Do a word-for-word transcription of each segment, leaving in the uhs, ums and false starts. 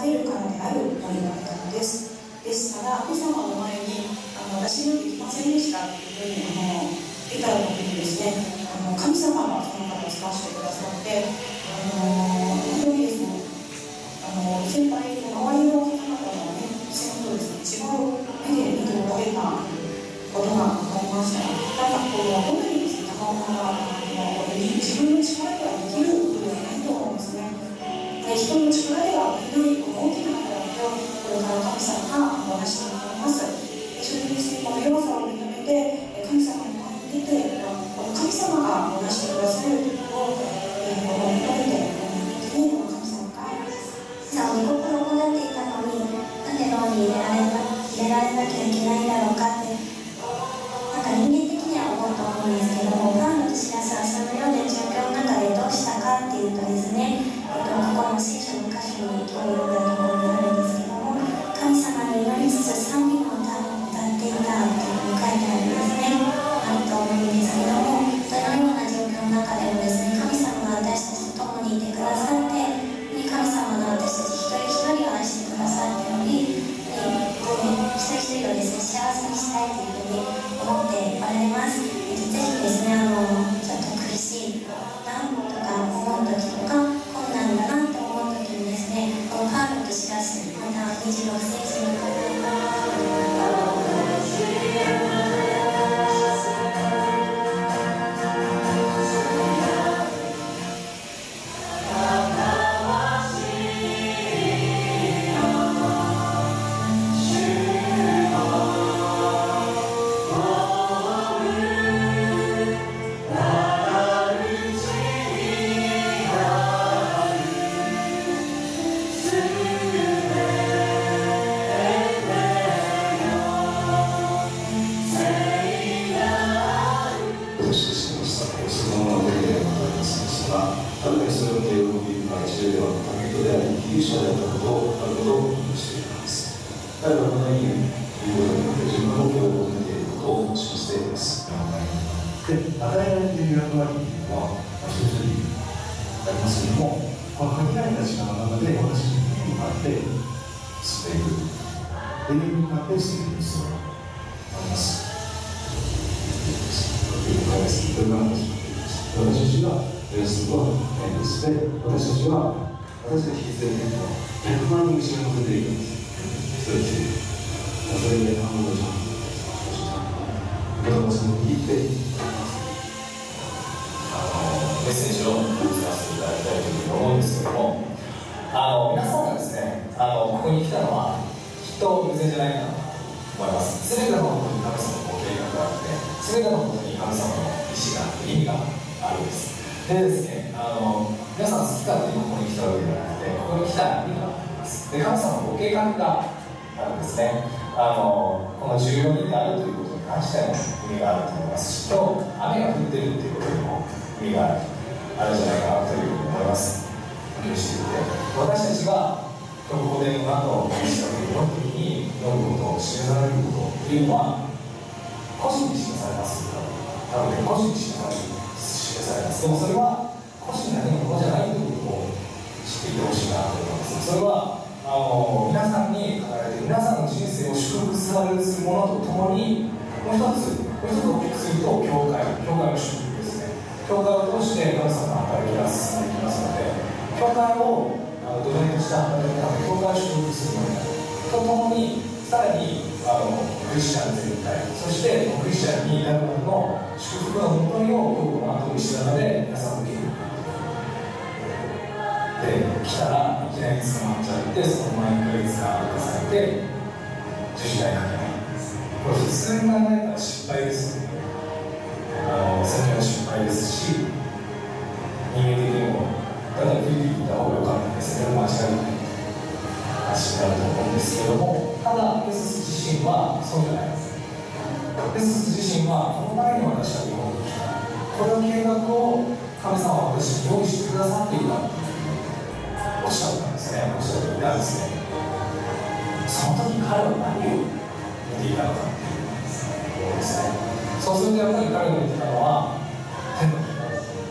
れるからであると言われたのです。ですから神様の前にあの私にはできませんでしたというふうにあの言った時にですね、あの神様がその方を使わせてくださって、あの本当にですね、あの先輩の周りの方々のね、先ほどですね、違う目で見ておられたことが分かりました。ただこれはどんなにですね、高岡が自分の力ではできることではないと思うんですね。人の力ではできない大きな働きをこれから神様がお話してくれます。それにですね、この弱さを認めて神様に前に出て、神様がお話してくださるということを求めて、本当に神様がさあ、御心を行っていたのに、なんで牢に入れられな、入れられなきゃいけないんだろうかって、なんか人間的には思うと思うんですけども、パウロとシラスはそのような状況の中でどうしたかっていうとですね、ここの聖書の箇所に今日読んだところにあるんですけども、神様に祈りつつ賛美の歌を歌っていたというふうに書いてあるんですね。あると思うんですけども、どのような状況の中でもですね、神様が私たちと共にいてくださって、神様が私たち一人一人を愛してくださっており、一人一人をですね、幸せにしたいというふうに思っておられます。ぜひですね、あのちょっと苦しいなとか思う時とか、困難だなと思う時にですね、このパウロとシラス、またにじゅうろくせいじに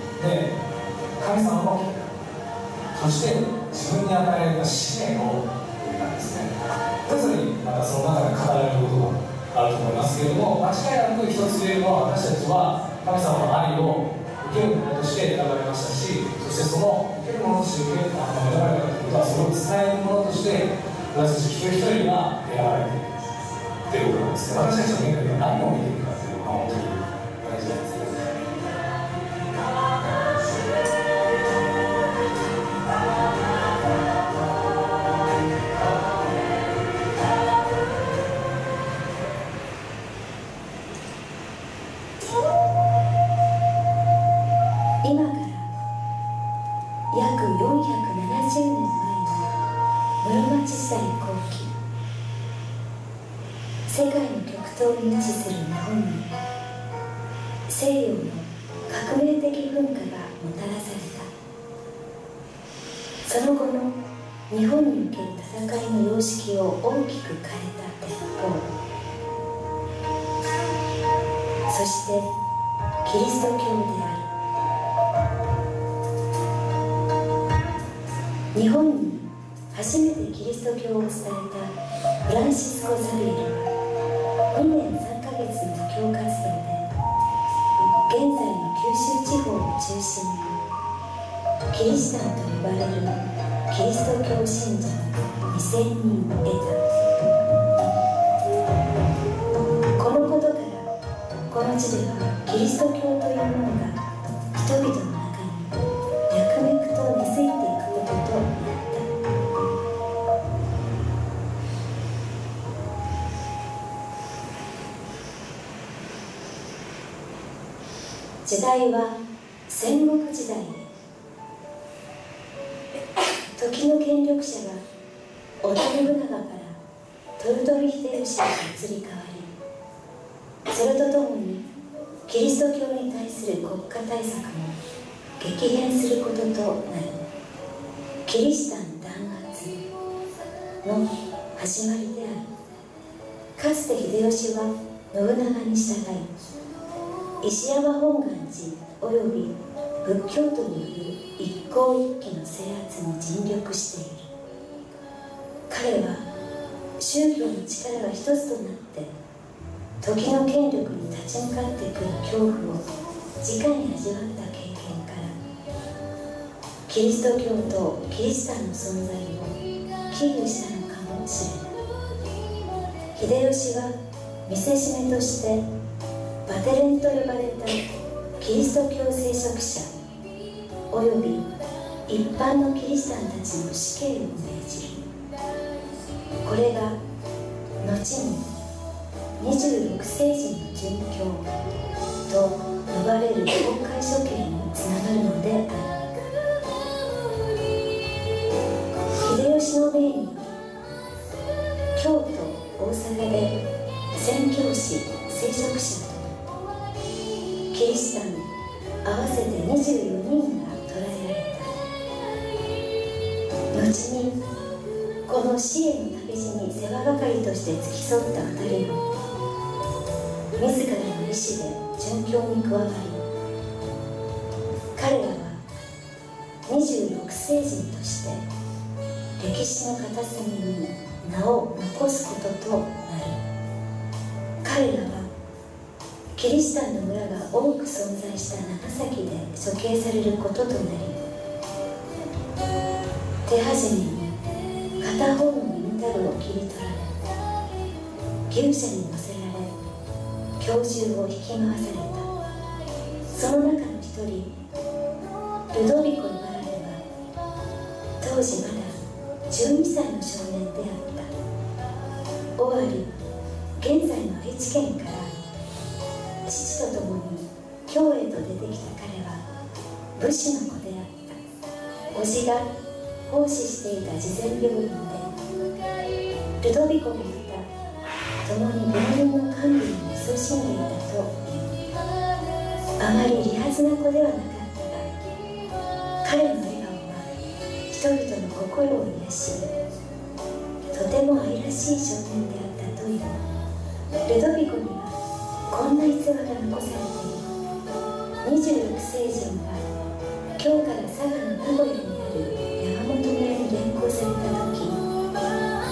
そして自分に与えられた使命をなんですね。それぞれにまたその中で語られることもあると思いますけれども、間違いなく一つ言えるのは、私たちは神様の愛を受けるものとして選ばれましたし、そしてその受けるものとして受けあの選ばれたということは、それを伝えるものとして私たち一人一人が選ばれているということなんですね。私たちの目で何を見ているかというのが本当に大事なんですね。 今から約よんひゃくななじゅうねんまえの室町時代後期、世界の極東に位置する日本に西洋の革命的文化がもたらされた。その後の日本における戦いの様式を大きく変えた鉄砲、そしてキリスト教である。日本に初めてキリスト教を伝えたフランシスコ・ザビエルはにねんさんかげつの布教活動で現在の九州地方を中心にキリシタンと呼ばれるキリスト教信者にせんにんを得た。このことからこの地ではキリスト教というものが人々の中に脈々と根付いていくこととなった。時代は戦国時代へ。時の権力者が織田信長から豊臣秀吉へと移り変わり、それとともにキリスト教に対する国家対策も激変することとなる。キリシタン弾圧の始まりである。かつて秀吉は信長に従い、石山本願寺および仏教徒による一向一揆の制圧に尽力している。彼は宗教の力が一つとなって時の権力に立ち向かってくる恐怖を直に味わった経験からキリスト教とキリシタンの存在を危惧したのかもしれない。秀吉は見せしめとしてバテレンと呼ばれたキリスト教聖職者および一般のキリシタンたちの死刑を命じる。これが後ににじゅうろくせいじんの殉教と呼ばれる公開処刑につながるのである。秀吉の命に京都、大阪で宣教師、聖職者とキリシタン合わせてにじゅうよにんが捕らえられた。後にこの死への旅路に世話係として付き添ったふたりも自らの意思で殉教に加わり、彼らはにじゅうろくせいじんとして歴史の片隅に名を残すこととなる。彼らはキリシタンの村が多く存在した長崎で処刑されることとなり、手始めに片方の耳たぶを切り取られ、牛車に乗せられ教習を引き回された。その中の一人ルドビコ・イバラレは当時まだじゅうにさいの少年であった。尾張、現在の愛知県から父と共に京へと出てきた彼は武士の子であった。叔父が奉仕していた慈善病院でルドビコもまた共に病院の管理に勤しんでいたという。あまり利発な子ではなかったが、彼の笑顔は人々の心を癒し、とても愛らしい少年であったという。ルドビコにはこんな逸話が残されている。にじゅうろくせいじんが京から佐賀の名古屋にある山本村に連行された時、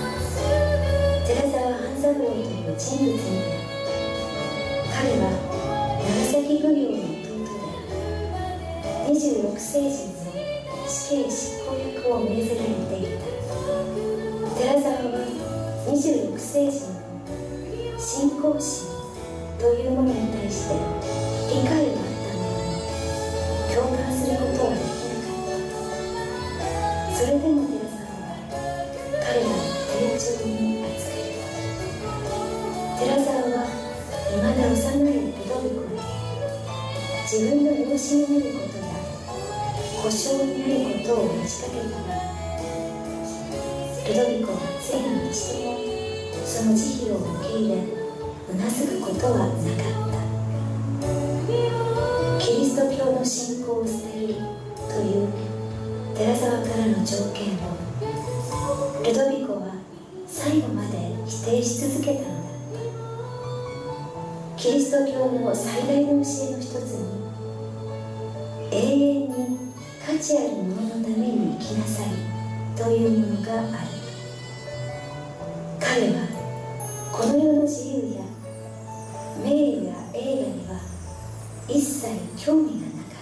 人物に出会った。彼は長崎奉行の弟である。にじゅうろくせいじんの死刑執行役を命ぜられていた。寺沢はにじゅうろくせいじんの信仰心というものに対して理解はあったものの共感することはできなかった。それでも寺沢は彼らを丁重に扱った。寺沢は未だ幼いルドビコに自分の養子になることや保証になることを持ちかけたが、ルドビコはついに一度もその慈悲を受け入れうなずくことはなかった。キリスト教の信仰を捨てるという寺沢からの条件をルドビコは最後まで否定し続けたのだった。キリスト教の最大の教えの一つに、永遠に価値あるもののために生きなさいというものがある。彼はこの世の自由や名誉や栄華には一切興味がなか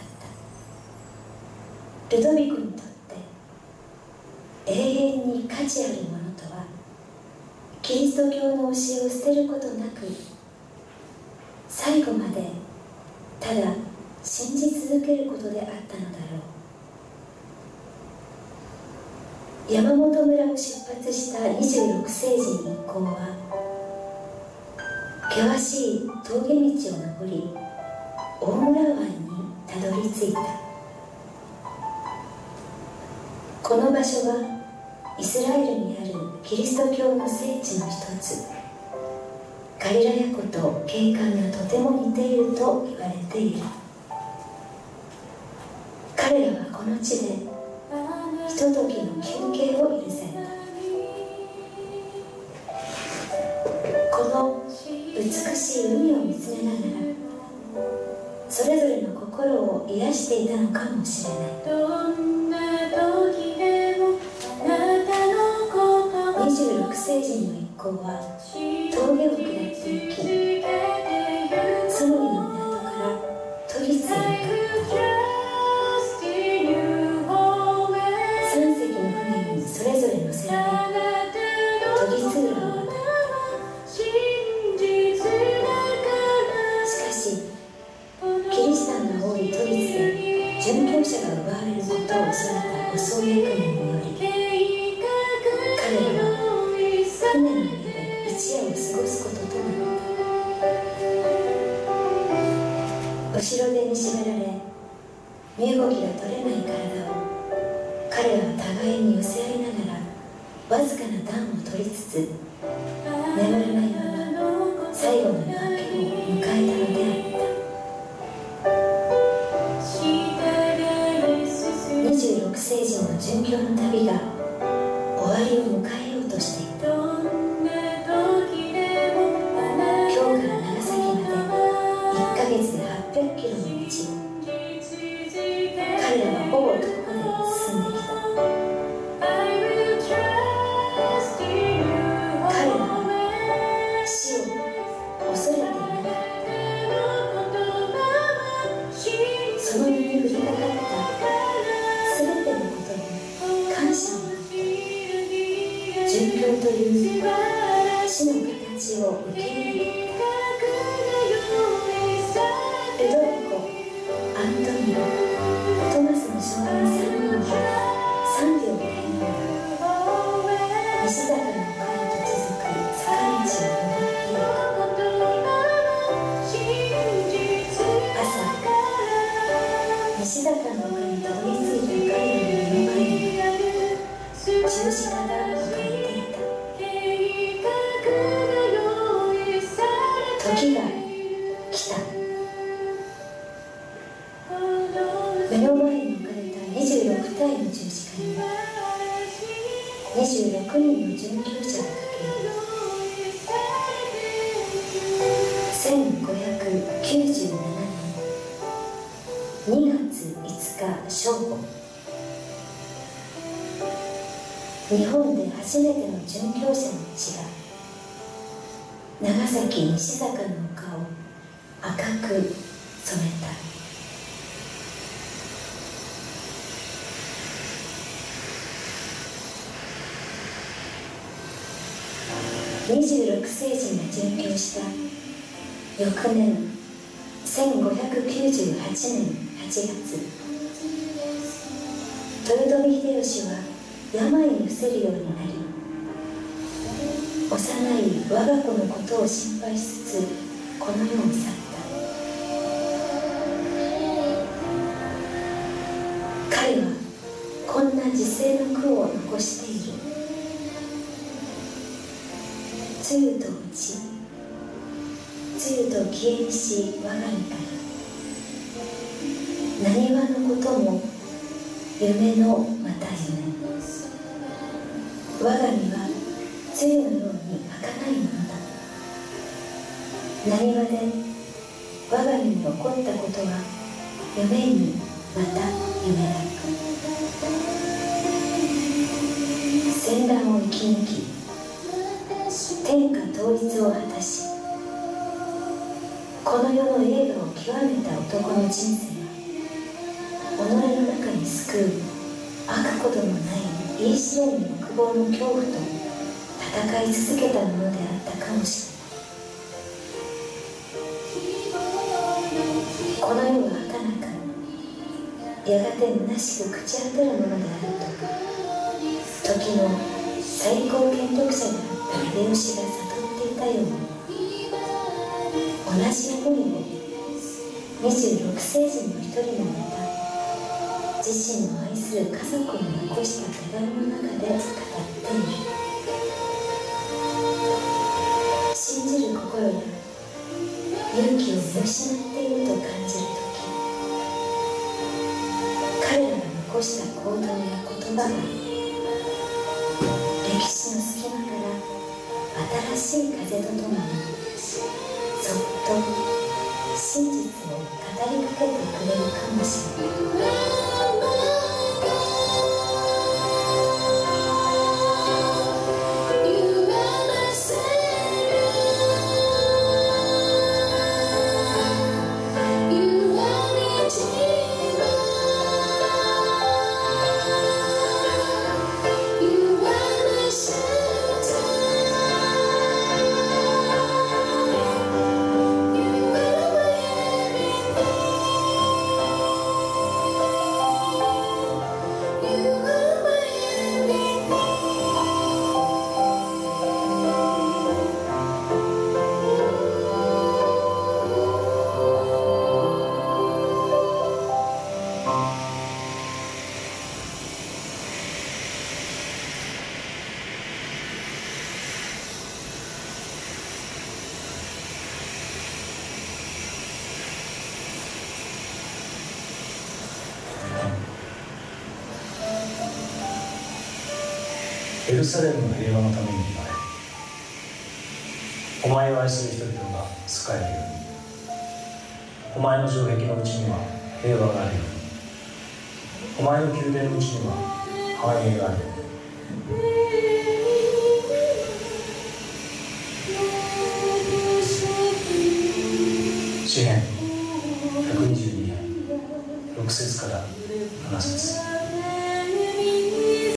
った。ルドビコにとって永遠に価値あるものとは、キリスト教の教えを捨てることなく、最後までただ信じ続けることであったのだろう。山本村を出発したにじゅうろくせいじん一行は険しい峠道を登り、大村湾にたどり着いた。この場所はイスラエルにあるキリスト教の聖地の一つ、ガリラヤ湖と景観がとても似ていると言われている。彼らはこの地でひとときの休憩を許された。この美しい海を見つめながら、それぞれの心を癒していたのかもしれない。にじゅうろくせいじんの一行は峠を下っていき、ソノリの港から都立へ向かった。さんせきの船にそれぞれ乗せられ、都立浦を渡った。しかしキリシタンが多い都立で殉教者が奪われることを恐れた護送役人により、彼らは船の上で一夜を過ごすこととなった。後ろ手に縛られ身動きが取れない体を彼らは互いに寄せ合いながらわずかな暖を取りつつ、眠らないまま最後の夜明けを迎えたのであった。にじゅうろくせいじんの殉教の旅が終わりを迎えようとしていた。今日から長崎までいっかげつではっぴゃっキロの道を彼らはほぼ徒歩で進んできた。彼らは死を恐れていなかった。その身に降りかかったすべてのことに感謝を持って殉教という死の形を受け入れていた。ルドビコ、アントニオ、トマスの少年さんにんはさんびょうで歩んだ。西坂の階と続く坂道を登っていく。朝、西坂の丘にたどり着いた彼らの目の前に十字架が置かれていた。時が来た。目の前に置かれたにじゅうろくたいの十字架ににじゅうろくにんの殉教者がかける。せんごひゃくきゅうじゅうななねんにがついつか正午、日本で初めての殉教者の血が長崎西坂の丘を赤く染めた。にじゅうろくせいじんが殉教した翌年せんごひゃくきゅうじゅうはちねんはちがつ、豊臣秀吉は病に伏せるようになり、幼い我が子のことを心配しつつこの世を去った。彼はこんな時世の句を残している。露と落ち、露と消えにし我が身から、何わのことも夢のまた夢。我が身は露のように儚いものだ。何わで我が身に起こったことは夢にまた夢だ。戦乱を生き抜き天下統一を果たし、この世の栄華を極めた男の人生は、己の中に救う悪ことのない言い知れぬ欲望の恐怖と戦い続けたものであったかもしれない。この世は儚く、やがて虚しく朽ち果てるものであると、時の最高権力者である秀吉が悟っていたように、同じ思いをにじゅうろくせいじんの一人もまた自身の愛する家族に残した手紙の中で語っている。信じる心や勇気を見失っていると感じるとき、彼らが残した行動や言葉が歴史の隙間から新しい風とともにそっと真実を語りかけてくれるかもしれない。 エルサレムの平和のために生まれ、お前を愛する人々が仕えるように、お前の城壁のうちには平和があるように、お前の宮殿のうちには繁栄があるように。詩編ひゃくにじゅうにへんろくせつからななせつ。